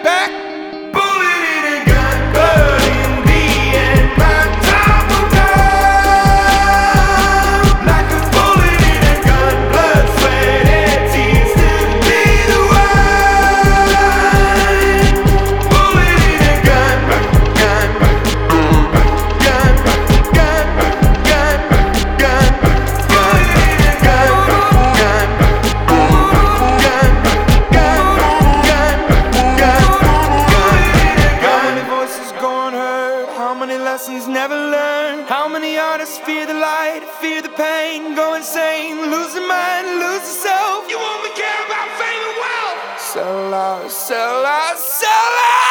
back. Bullet in a gun, but in the end my time will come. Like a bullet in a gun, blood, sweat and tears to be the one. Bullet in a gun, gun, gun, gun, gun, gun, gun. Bullet in a gun, gun, gun, gun, gun, gun. How many voices gone heard? How many lessons never learned? How many artists fear the light, fear the pain, go insane, lose their mind, lose themselves? You only care about fame and wealth. Sell out, sell out, sell out.